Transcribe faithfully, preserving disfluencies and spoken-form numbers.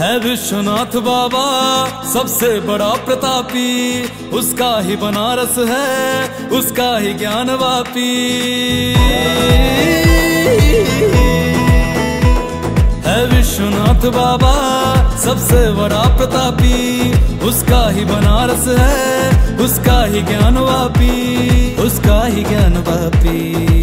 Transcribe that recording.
है विश्वनाथ बाबा सबसे बड़ा प्रतापी, उसका ही बनारस है, उसका ही ज्ञान वापी। है विश्वनाथ बाबा सबसे बड़ा प्रतापी, उसका ही बनारस है, उसका ही ज्ञान वापी, उसका ही ज्ञान वापी।